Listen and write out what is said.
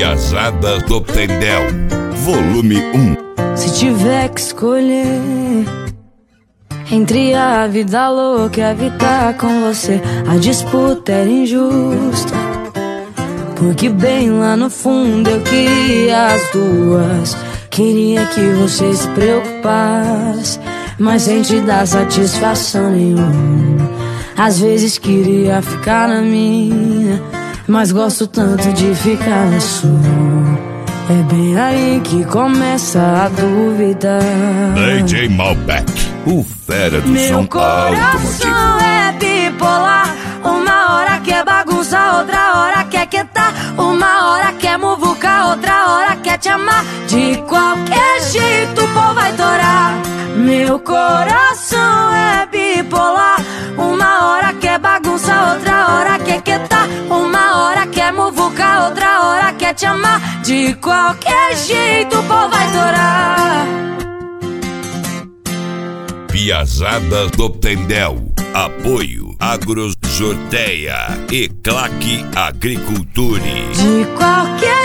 Piazada do Tendel, volume 1. Se tiver que escolher entre a vida louca e a vida com você, a disputa era injusta, porque bem lá no fundo eu queria as duas. Queria que você se preocupasse, mas sem te dar satisfação nenhuma. Às vezes queria ficar na minha, mas gosto tanto de ficar na sua. É bem aí que começa a dúvida. DJ Malbec, o fera do Meu som coração automotivo. é bipolar. Uma hora quer bagunça, outra hora quer quietar. Uma hora quer muvucar, outra hora quer te amar. De qualquer jeito o pau vai torar. Meu coração é bipolar. Uma hora quer bagunça, outra hora quer quietar. Uma hora quer muvucar, outra hora quer te amar. De qualquer jeito o pau vai torar. Piazada do Tendel, apoio Agrosorteia e Claque Agriculture. De qualquer